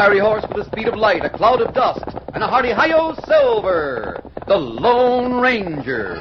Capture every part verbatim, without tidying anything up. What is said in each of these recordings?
fiery horse with the speed of light, a cloud of dust, and a hearty hi-yo Silver, the Lone Ranger.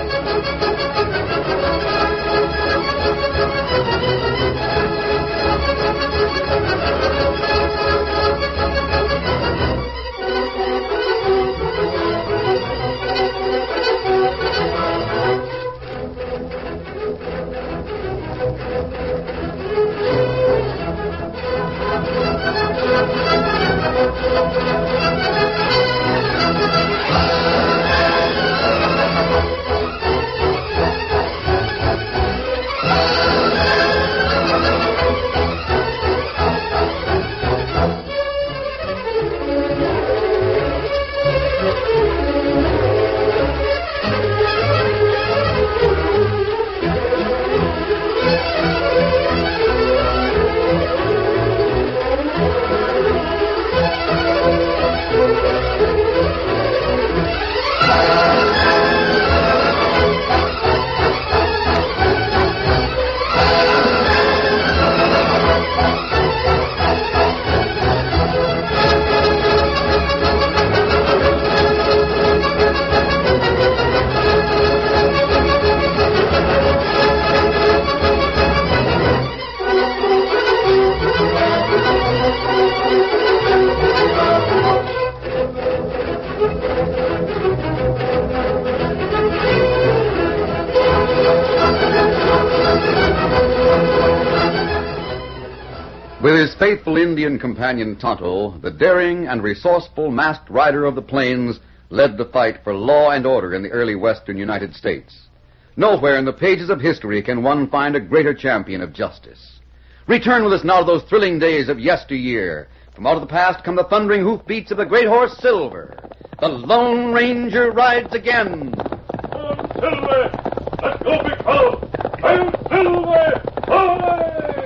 With his faithful Indian companion Tonto, the daring and resourceful masked rider of the plains led the fight for law and order in the early western United States. Nowhere in the pages of history can one find a greater champion of justice. Return with us now to those thrilling days of yesteryear. From out of the past come the thundering hoofbeats of the great horse Silver. The Lone Ranger rides again. I'm Silver! Let's go, big fellow! I'm Silver! Away!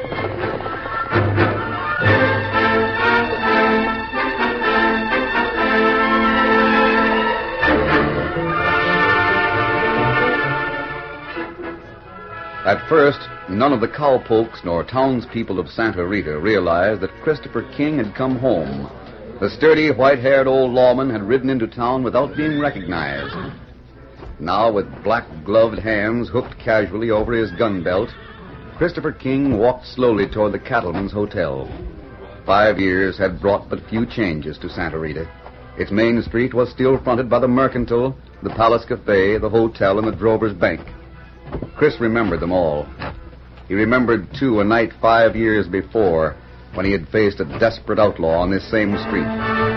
At first, none of the cowpokes nor townspeople of Santa Rita realized that Christopher King had come home. The sturdy, white-haired old lawman had ridden into town without being recognized. Now, with black-gloved hands hooked casually over his gun belt, Christopher King walked slowly toward the cattleman's hotel. Five years had brought but few changes to Santa Rita. Its main street was still fronted by the Mercantile, the Palace Cafe, the hotel, and the Drover's Bank. Chris remembered them all. He remembered, too, a night five years before when he had faced a desperate outlaw on this same street.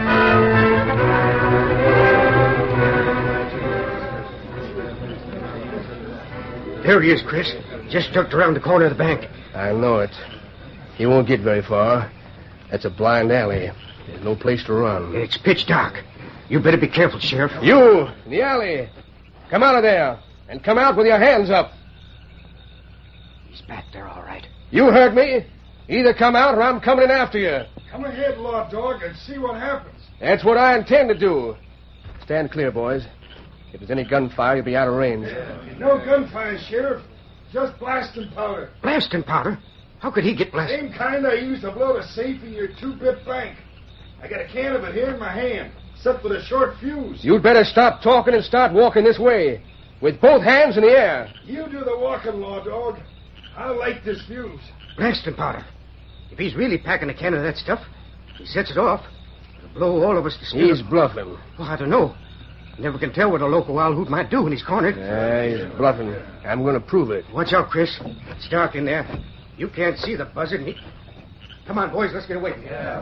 There he is, Chris. Just ducked around the corner of the bank. I know it. He won't get very far. That's a blind alley. There's no place to run. It's pitch dark. You better be careful, Sheriff. You, in the alley. Come out of there. And come out with your hands up. He's back there, all right. You heard me. Either come out or I'm coming in after you. Come ahead, Law Dog, and see what happens. That's what I intend to do. Stand clear, boys. If there's any gunfire, you'll be out of range. No gunfire, Sheriff. Just blasting powder. Blasting powder? How could he get blasted? Same kind I used to blow the safe in your two-bit bank. I got a can of it here in my hand, except for the short fuse. You'd better stop talking and start walking this way. With both hands in the air. You do the walking, Law Dog. I'll light this fuse. Blasting powder. If he's really packing a can of that stuff, he sets it off. It'll blow all of us to smithereens. He's bluffing. Well, I don't know. You never can tell what a local wild hoot might do when he's cornered. Yeah, he's bluffing. I'm going to prove it. Watch out, Chris. It's dark in there. You can't see the buzzard. He... Come on, boys. Let's get away. Yeah.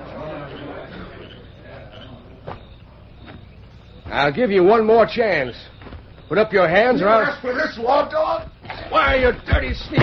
I'll give you one more chance. Put up your hands You or I'll... asked for this, Law Dog? Why, you dirty sneak!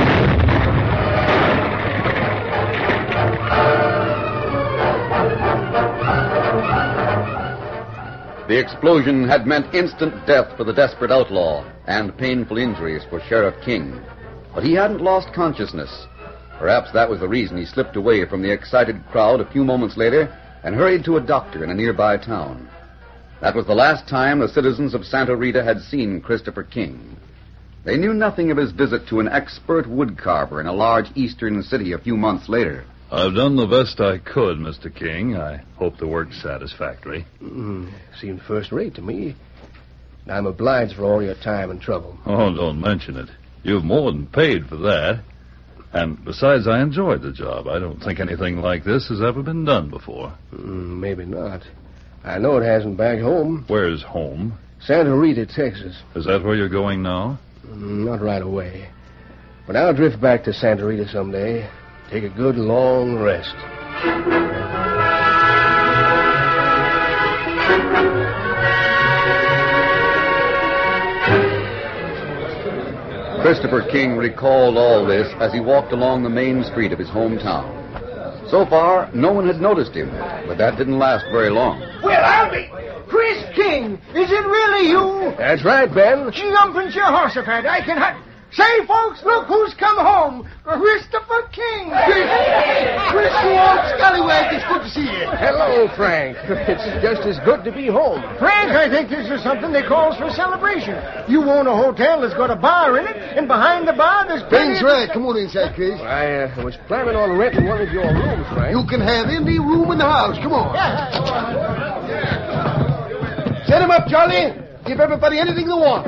The explosion had meant instant death for the desperate outlaw and painful injuries for Sheriff King. But he hadn't lost consciousness. Perhaps that was the reason he slipped away from the excited crowd a few moments later and hurried to a doctor in a nearby town. That was the last time the citizens of Santa Rita had seen Christopher King. They knew nothing of his visit to an expert woodcarver in a large eastern city a few months later. I've done the best I could, Mister King. I hope the work's satisfactory. Mm, seemed first rate to me. I'm obliged for all your time and trouble. Oh, don't mention it. You've more than paid for that. And besides, I enjoyed the job. I don't think anything like this has ever been done before. Mm, maybe not. I know it hasn't back home. Where's home? Santa Rita, Texas. Is that where you're going now? Mm, not right away. But I'll drift back to Santa Rita someday. Take a good long rest. Christopher King recalled all this as he walked along the main street of his hometown. So far, no one had noticed him, but that didn't last very long. Well, I'll be... Chris King, is it really you? That's right, Ben. Jumping Jehoshaphat, I can... Hot... Say, folks, look who's come home. Christopher King. Chris, you old scallywag, it's good to see you. Hello, Frank. It's just as good to be home. Frank, I think this is something that calls for celebration. You own a hotel that's got a bar in it, and behind the bar there's plenty Ben's of... right. Come on inside, Chris. I uh, was planning on renting one of your rooms, Frank. You can have any room in the house. Come on. Set him up, Charlie. Give everybody anything they want.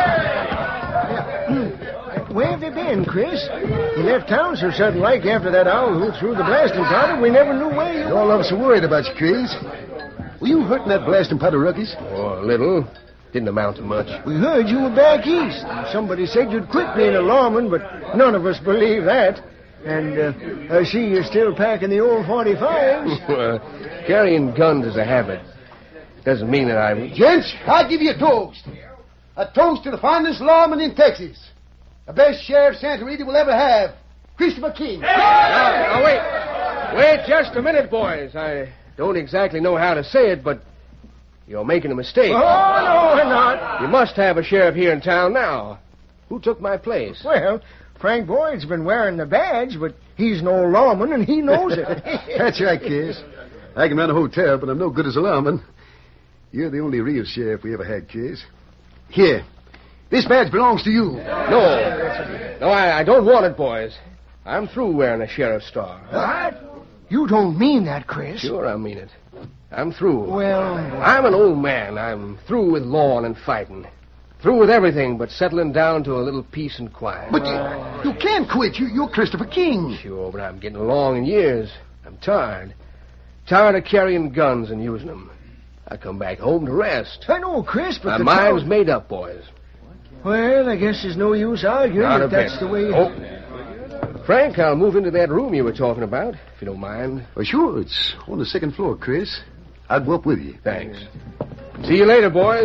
Where have you been, Chris? You left town so sudden-like after that owl who threw the blasting powder. We never knew where you were. All of us are worried about you, Chris. Were you hurting that blasting powder, Ruckus? Oh, a little. Didn't amount to much. We heard you were back east. Somebody said you'd quit being a lawman, but none of us believe that. And uh, I see you're still packing the old forty-fives. uh, carrying guns is a habit. Doesn't mean that I'm... Gents, I'll give you a toast. A toast to the finest lawman in Texas. The best sheriff Santa Rita will ever have. Christopher King. Now, now, wait. Wait just a minute, boys. I don't exactly know how to say it, but you're making a mistake. Oh, no, we're not. You must have a sheriff here in town now. Who took my place? Well, Frank Boyd's been wearing the badge, but he's no lawman, and he knows it. That's right, Kiss. I can run a hotel, but I'm no good as a lawman. You're the only real sheriff we ever had, Kiss. Here. This badge belongs to you. No. No, I, I don't want it, boys. I'm through wearing a sheriff's star. What? You don't mean that, Chris. Sure, I mean it. I'm through. Well... I'm an old man. I'm through with law and fighting. Through with everything but settling down to a little peace and quiet. But you, you can't quit. You, you're Christopher King. Sure, but I'm getting along in years. I'm tired. Tired of carrying guns and using them. I come back home to rest. I know, Chris, but My the mind's town... made up, boys. Well, I guess there's no use arguing Not if a that's bit. the way... Oh. Frank, I'll move into that room you were talking about, if you don't mind. Well, sure. It's on the second floor, Chris. I'll go up with you. Thanks. See you later, boys.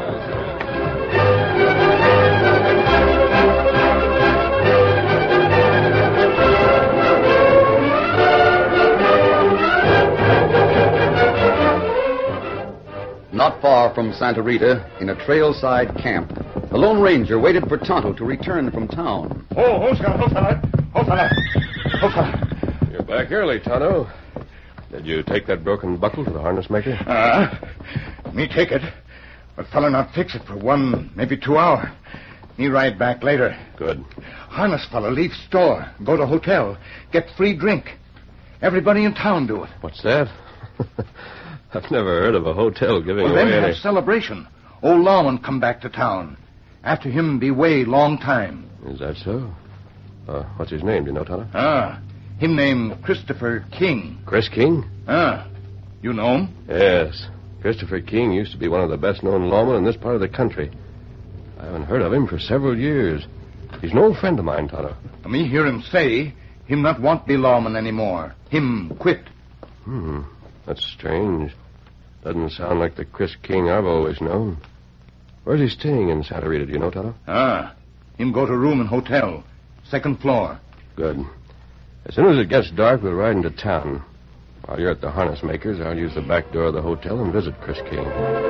Not far from Santa Rita, in a trailside camp, the Lone Ranger waited for Tonto to return from town. Oh, oh, fella, oh, fella, oh, fella, oh, fella. You're back early, Tonto. Did you take that broken buckle to the harness maker? Ah, uh, me take it. But fella not fix it for one, maybe two hour. Me ride back later. Good. Harness fella leave store, go to hotel, get free drink. Everybody in town do it. What's that? I've never heard of a hotel giving Well, away then any... have celebration. Old lawman come back to town. After him be way long time. Is that so? Uh, what's his name, do you know, Tonto? Ah, him name Christopher King. Chris King? Ah, you know him? Yes. Christopher King used to be one of the best-known lawmen in this part of the country. I haven't heard of him for several years. He's an old friend of mine, Tonto. Me hear him say him not want be lawman anymore. Him quit. Hmm, that's strange. Doesn't sound like the Chris King I've always known. Where's he staying in Santa Rita, do you know, Tonto? Ah, him go to room in hotel. Second floor. Good. As soon as it gets dark, we'll ride into town. While you're at the harness maker's, I'll use the back door of the hotel and visit Chris King.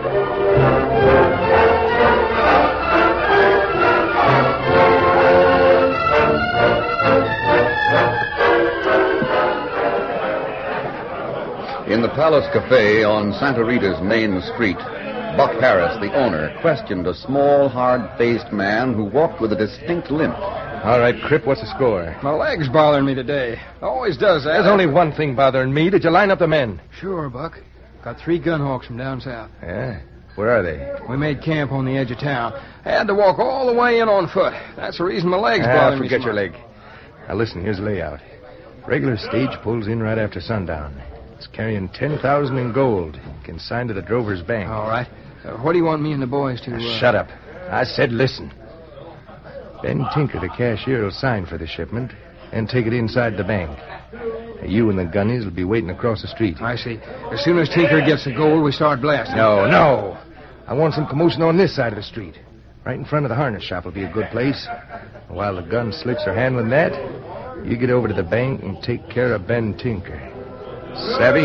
In the Palace Cafe on Santa Rita's main street, Buck Harris, the owner, questioned a small, hard-faced man who walked with a distinct limp. All right, Crip, what's the score? My leg's bothering me today. Always does that. There's only one thing bothering me. Did you line up the men? Sure, Buck. Got three gun hawks from down south. Yeah? Where are they? We made camp on the edge of town. I had to walk all the way in on foot. That's the reason my leg's Ah, bothering me. forget so your much. leg. Now, listen, here's the layout. Regular stage pulls in right after sundown. It's carrying ten thousand in gold, consigned to the Drover's Bank. All right. Uh, what do you want me and the boys to... Uh... Shut up. I said listen. Ben Tinker, the cashier, will sign for the shipment and take it inside the bank. You and the gunnies will be waiting across the street. I see. As soon as Tinker gets the gold, we start blasting. No, no. I want some commotion on this side of the street. Right in front of the harness shop will be a good place. While the gun slicks are handling that, you get over to the bank and take care of Ben Tinker. Savvy?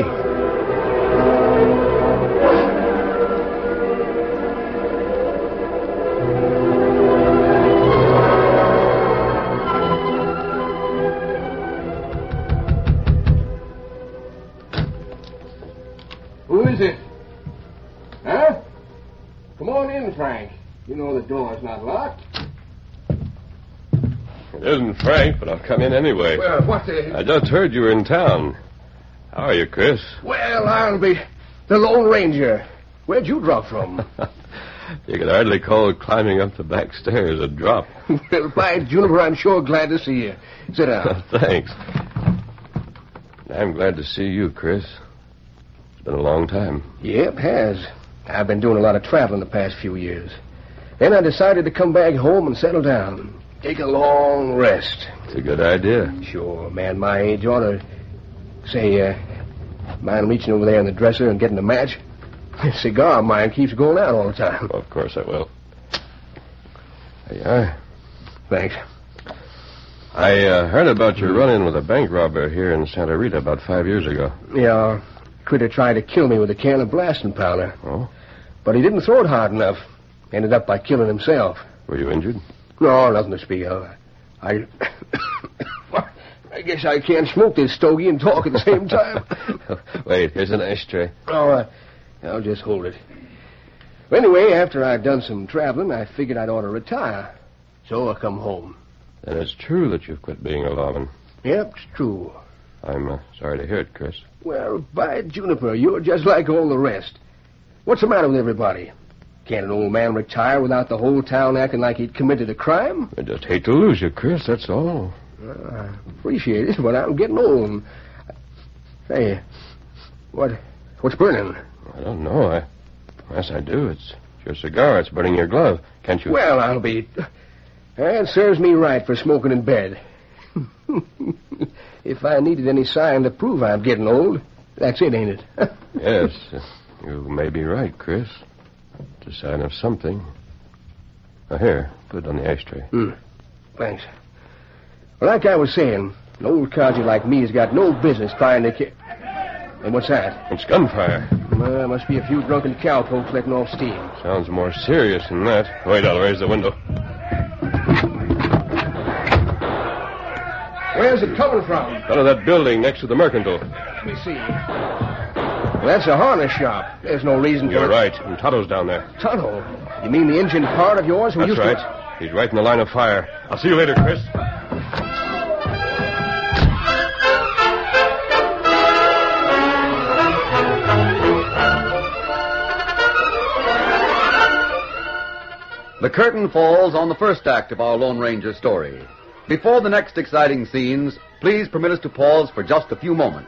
Who is it? Huh? Come on in, Frank. You know the door's not locked. It isn't Frank, but I'll come in anyway. Well, what the... I just heard you were in town. How are you, Chris? Well, I'll be the Lone Ranger. Where'd you drop from? You could hardly call climbing up the back stairs a drop. Well, by Juniper, I'm sure glad to see you. Sit down. Thanks. I'm glad to see you, Chris. It's been a long time. Yep, has. I've been doing a lot of traveling the past few years. Then I decided to come back home and settle down. Take a long rest. It's a good idea. Sure, a man my age ought to... Say, uh, mind reaching over there in the dresser and getting a match? The cigar of mine keeps going out all the time. Of course I will. There you are. Thanks. I uh, heard about your run-in with a bank robber here in Santa Rita about five years ago. Yeah, critter tried to kill me with a can of blasting powder. Oh? But he didn't throw it hard enough. Ended up by killing himself. Were you injured? No, nothing to speak of. I... I guess I can't smoke this stogie and talk at the same time. Wait, here's an ashtray. Oh, uh, I'll just hold it. Well, anyway, after I'd done some traveling, I figured I'd ought to retire. So I come home. And it's true that you've quit being a lawman. Yep, it's true. I'm uh, sorry to hear it, Chris. Well, by Juniper, you're just like all the rest. What's the matter with everybody? Can't an old man retire without the whole town acting like he'd committed a crime? I just hate to lose you, Chris, that's all. Well, I appreciate it, but I'm getting old. Hey, what, what's burning? I don't know. I, yes, I do. It's your cigar. It's burning your glove. Can't you... Well, I'll be... That serves me right for smoking in bed. If I needed any sign to prove I'm getting old, that's it, ain't it? Yes, you may be right, Chris. It's a sign of something. Now, here, put it on the ashtray. Hmm. Thanks. Well, like I was saying, an old codger like me has got no business trying to... Ki- and what's that? It's gunfire. Uh, must be a few drunken cowpokes letting off steam. Sounds more serious than that. Wait, I'll raise the window. Where's it coming from? Out of that building next to the Mercantile. Let me see. Well, that's a harness shop. There's no reason You're for... right. And Tonto's down there. Tonto? You mean the engine part of yours who That's used right. to... He's right in the line of fire. I'll see you later, Chris. The curtain falls on the first act of our Lone Ranger story. Before the next exciting scenes, please permit us to pause for just a few moments.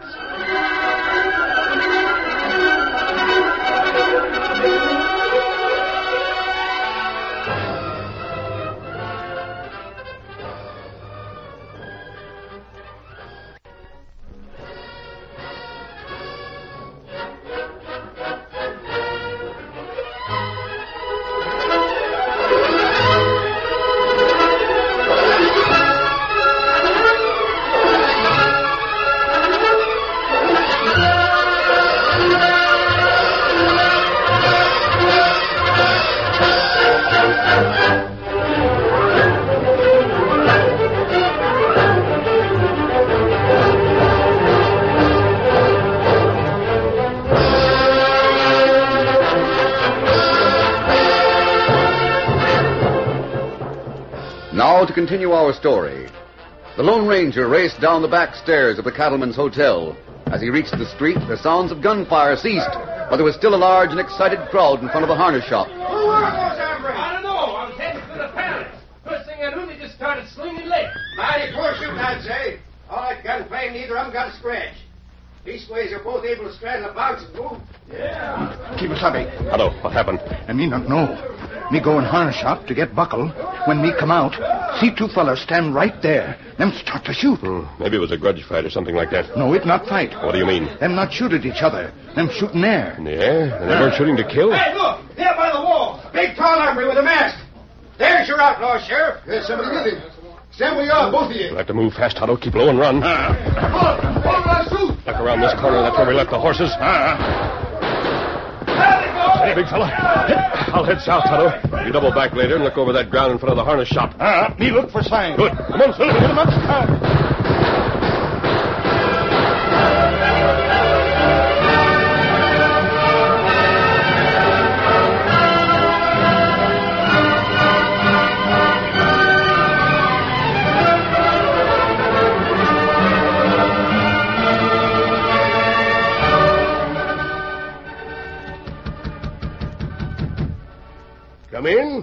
Now to continue our story. The Lone Ranger raced down the back stairs of the Cattleman's Hotel. As he reached the street, the sounds of gunfire ceased, but there was still a large and excited crowd in front of the harness shop. Who were those hombres? I don't know. I was heading for the palace. First thing I knew, they just started slinging lead. Mighty poor shooting, I'd say. All that gunplay, neither of them got a scratch. Leastways, they're both able to straddle a box and move. Yeah. Keep us happy. Hello, what happened? And me not know. Me go in harness shop to get buckle. When me come out, see two fellas stand right there. Them start to shoot. Hmm, maybe it was a grudge fight or something like that. No, it not fight. What do you mean? Them not shoot at each other. Them shoot in air. In the air? And they weren't shooting to kill? Hey, look! There by the wall. A big, tall hombre with a mask. There's your outlaw, Sheriff. There's somebody with him. Stand where you are, both of you. We'll have to move fast, Otto. Keep low and run. Uh, come on, come on, shoot. Look around this corner. That's where we left the horses. Hey, big fella. I'll head south, Otto. You double back later and look over that ground in front of the harness shop. Uh, me look for signs. Good. Come on, Silver. Get him up. Come in.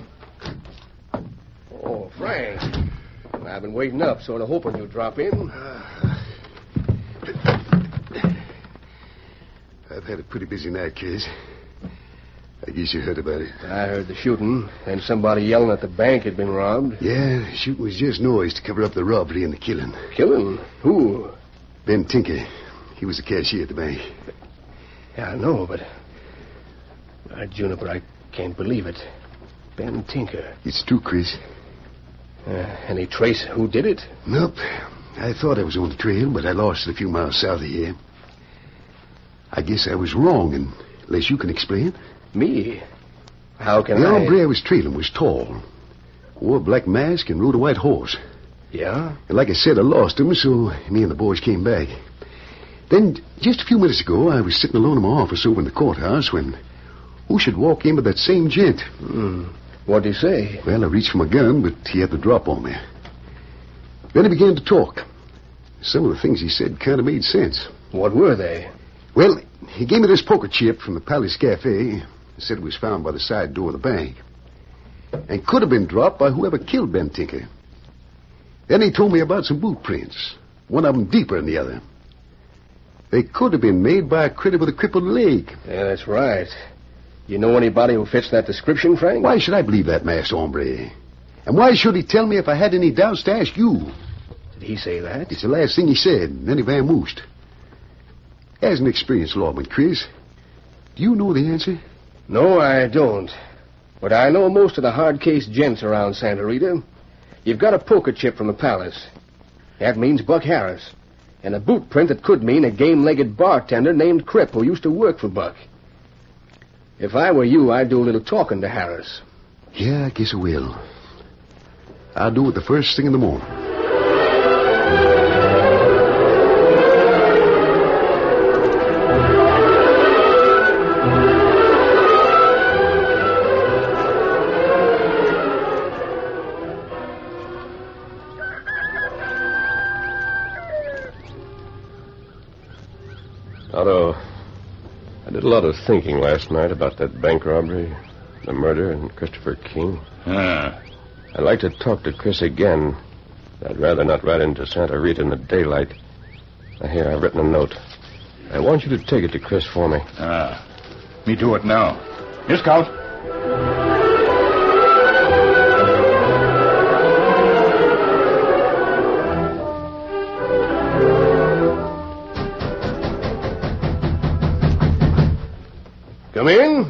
Oh, Frank. I've been waiting up, sort of hoping you'd drop in. I've had a pretty busy night, Case. I guess you heard about it. I heard the shooting, and somebody yelling that the bank had been robbed. Yeah, the shooting was just noise to cover up the robbery and the killing. Killing? Who? Ben Tinker. He was the cashier at the bank. Yeah, I know, but... Uh, Juniper, I can't believe it. Ben Tinker. It's true, Chris. Uh, any trace who did it? Nope. I thought I was on the trail, but I lost it a few miles south of here. I guess I was wrong, unless you can explain. Me? How can the I... The hombre I was trailing was tall, wore a black mask, and rode a white horse. Yeah? And like I said, I lost him, so me and the boys came back. Then, just a few minutes ago, I was sitting alone in my office over in the courthouse when who should walk in but that same gent. Hmm. What'd he say? Well, I reached for my gun, but he had the drop on me. Then he began to talk. Some of the things he said kind of made sense. What were they? Well, he gave me this poker chip from the Palace Cafe. He said it was found by the side door of the bank. And could have been dropped by whoever killed Ben Tinker. Then he told me about some boot prints. One of them deeper than the other. They could have been made by a critter with a crippled leg. Yeah, that's right. You know anybody who fits that description, Frank? Why should I believe that masked hombre? And why should he tell me if I had any doubts to ask you? Did he say that? It's the last thing he said, and then he vamoosed. As an experienced lawman, Chris, do you know the answer? No, I don't. But I know most of the hard-case gents around Santa Rita. You've got a poker chip from the Palace. That means Buck Harris. And a boot print that could mean a game-legged bartender named Crip who used to work for Buck. If I were you, I'd do a little talking to Harris. Yeah, I guess I will. I'll do it the first thing in the morning. Otto, I did a lot of thinking last night about that bank robbery, the murder, and Christopher King. Ah. I'd like to talk to Chris again. I'd rather not ride into Santa Rita in the daylight. Here, I've written a note. I want you to take it to Chris for me. Ah. Me do it now. Here, Scout. Come in.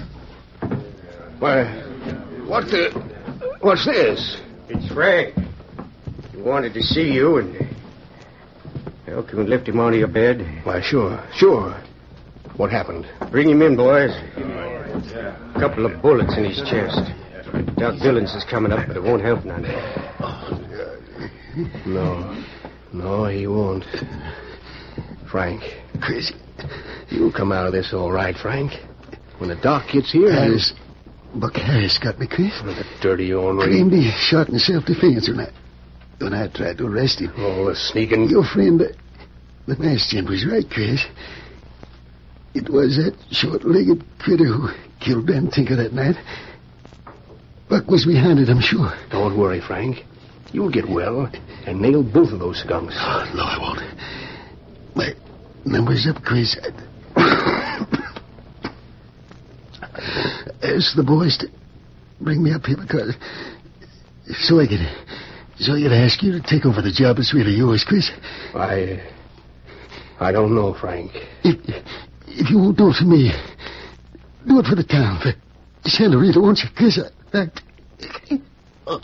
Why, what the... What's this? It's Frank. He wanted to see you, and... Well, can we lift him onto your bed? Why, sure, sure. What happened? Bring him in, boys. A couple of bullets in his chest. Doc Billings is coming up, but it won't help none. No. No, he won't. Frank. Chris. You'll come out of this all right, Frank. When the doc gets here... Harris, Buck Harris got me, Chris. Oh, the dirty ornery. Claimed he shot in self-defense when I, when I tried to arrest him. Oh, the sneaking... Your friend, uh, the masked gent, was right, Chris. It was that short-legged critter who killed Ben Tinker that night. Buck was behind it, I'm sure. Don't worry, Frank. You'll get well and nail both of those skunks. Oh, no, I won't. My number's up, Chris. Ask the boys to bring me up here because... So I could... So I could ask you to take over the job that's really yours, Chris. I... I don't know, Frank. If, if you won't do it for me, do it for the town, for Santa Rita, won't you, Chris? I... I... Oh.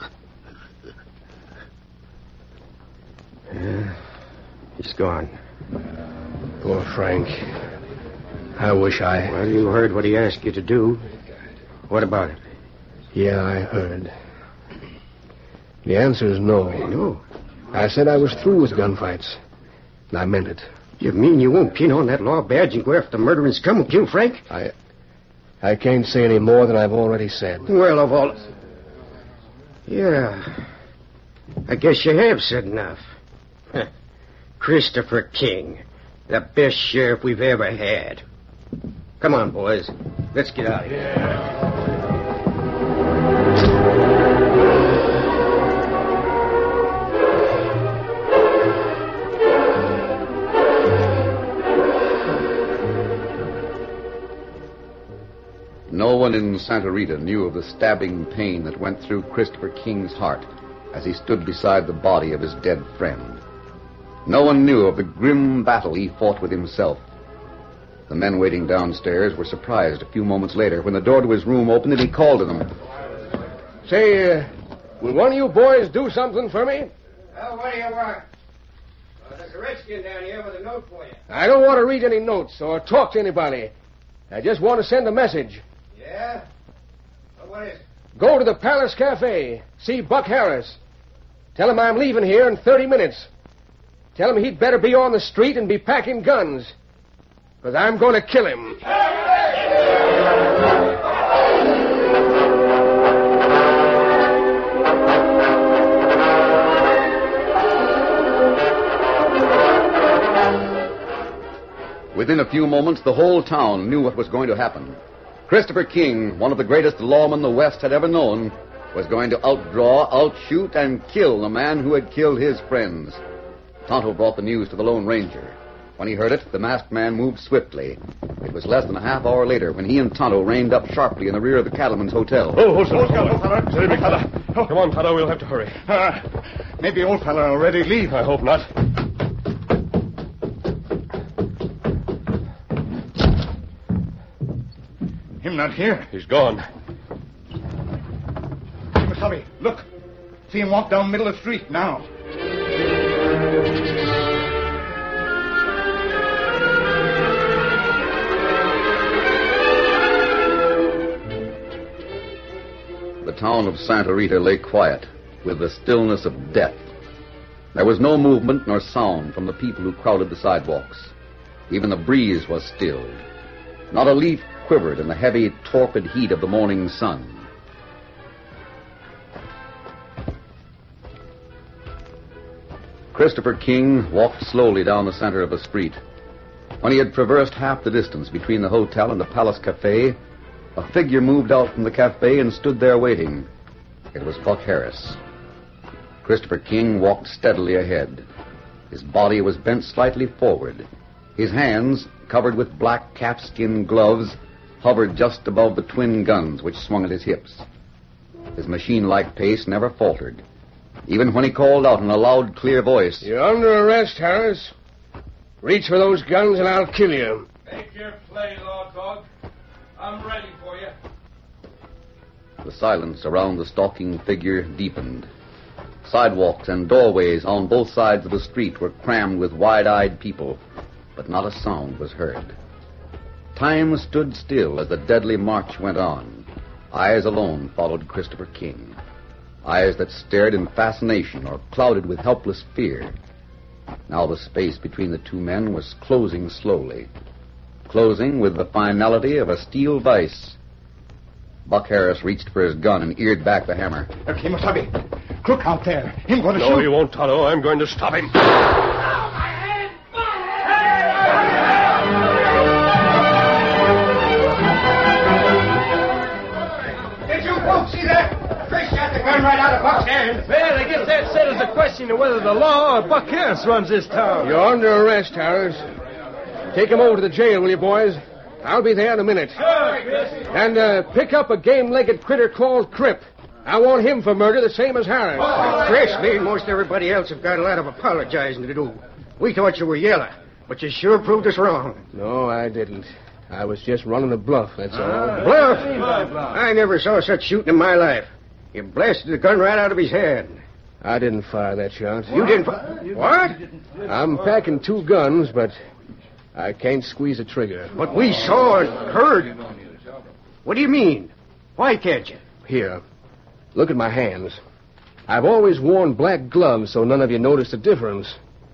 Yeah, he's gone. Poor Frank. I wish I... Well, you heard what he asked you to do. What about it? Yeah, I heard. The answer is no. No? I said I was through with gunfights. And I meant it. You mean you won't pin on that law badge and go after murdering scum and kill Frank? I... I can't say any more than I've already said. Well, of all... Yeah. I guess you have said enough. Christopher King. The best sheriff we've ever had. Come on, boys. Let's get out of here. Yeah. No one in Santa Rita knew of the stabbing pain that went through Christopher King's heart as he stood beside the body of his dead friend. No one knew of the grim battle he fought with himself. The men waiting downstairs were surprised a few moments later when the door to his room opened and he called to them. Say, uh, will one of you boys do something for me? Well, what do you want? Well, there's a redskin down here with a note for you. I don't want to read any notes or talk to anybody. I just want to send a message. Yeah? Well, what is it? Go to the Palace Cafe. See Buck Harris. Tell him I'm leaving here in thirty minutes. Tell him he'd better be on the street and be packing guns. Because I'm going to kill him. Within a few moments, the whole town knew what was going to happen. Christopher King, one of the greatest lawmen the West had ever known, was going to outdraw, outshoot, and kill the man who had killed his friends. Tonto brought the news to the Lone Ranger. When he heard it, the masked man moved swiftly. It was less than a half hour later when he and Tonto reined up sharply in the rear of the cattleman's hotel. Oh, hold on, hold on, fella. Steady, big fella. Oh. Come on, Tonto, we'll have to hurry. Uh, maybe old fella already leave. I hope not. Him not here. He's gone. Masabi, look. See him walk down middle of the street now. The town of Santa Rita lay quiet, with the stillness of death. There was no movement nor sound from the people who crowded the sidewalks. Even the breeze was stilled. Not a leaf quivered in the heavy, torpid heat of the morning sun. Christopher King walked slowly down the center of the street. When he had traversed half the distance between the hotel and the Palace Cafe, a figure moved out from the cafe and stood there waiting. It was Buck Harris. Christopher King walked steadily ahead. His body was bent slightly forward. His hands, covered with black calfskin gloves, hovered just above the twin guns which swung at his hips. His machine-like pace never faltered. Even when he called out in a loud, clear voice, "You're under arrest, Harris. Reach for those guns and I'll kill you." Take your play, law dog. I'm ready for you. The silence around the stalking figure deepened. Sidewalks and doorways on both sides of the street were crammed with wide-eyed people, but not a sound was heard. Time stood still as the deadly march went on. Eyes alone followed Christopher King. Eyes that stared in fascination or clouded with helpless fear. Now the space between the two men was closing slowly. Closing with the finality of a steel vise. Buck Harris reached for his gun and eared back the hammer. Uh, Kemosabe, Crook out there. Him going to No, shoot. he won't, Tonto. I'm going to stop him. Did you folks see that? Chris shot the gun right out of Buck's hand. Well, I guess that settles the question of whether the law or Buck Harris runs this town. You're under arrest, Harris. Take him over to the jail, will you, boys? I'll be there in a minute. And uh, pick up a game-legged critter called Crip. I want him for murder the same as Harris. Chris, me and most everybody else have got a lot of apologizing to do. We thought you were yellow, but you sure proved us wrong. No, I didn't. I was just running a bluff, that's all. Bluff? I never saw such shooting in my life. You blasted the gun right out of his hand. I didn't fire that shot. You didn't... Fi- what? I'm packing two guns, but I can't squeeze a trigger. But we saw and heard. What do you mean? Why can't you? Here, look at my hands. I've always worn black gloves so none of you noticed the difference.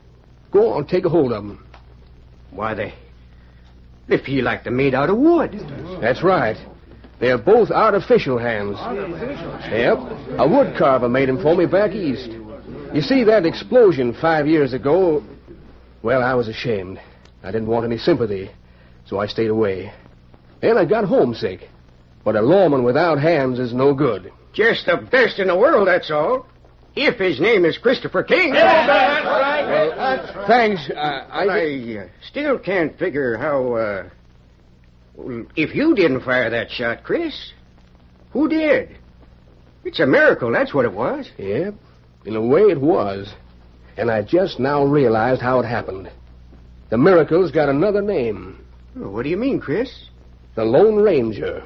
Go on, take a hold of them. Why, they... They feel like they're made out of wood. That's right. They're both artificial hands. Yep. A wood carver made them for me back east. You see, that explosion five years ago... Well, I was ashamed. I didn't want any sympathy, so I stayed away. Then I got homesick. But a lawman without hands is no good. Just the best in the world, that's all. If his name is Christopher King. Yeah, that's right. Well, uh, thanks. Uh, I, I uh, still can't figure how, uh... well, if you didn't fire that shot, Chris, who did? It's a miracle, that's what it was. Yep, in a way it was. And I just now realized how it happened. The miracle's got another name. Oh, what do you mean, Chris? The Lone Ranger.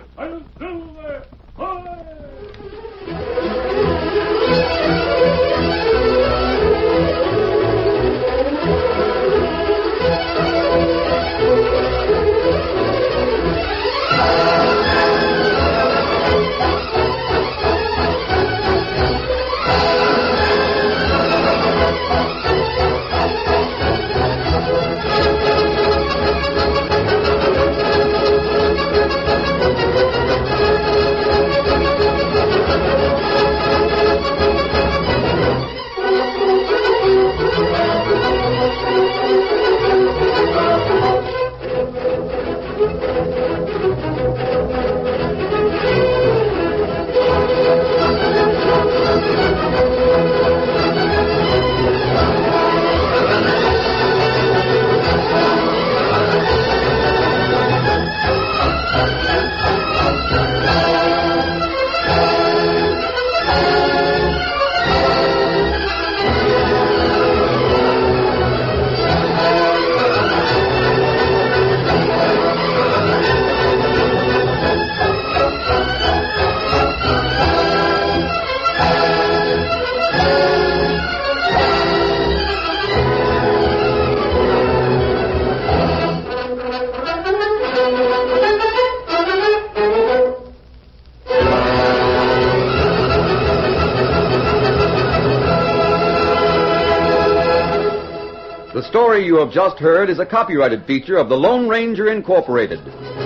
The story you have just heard is a copyrighted feature of the Lone Ranger Incorporated.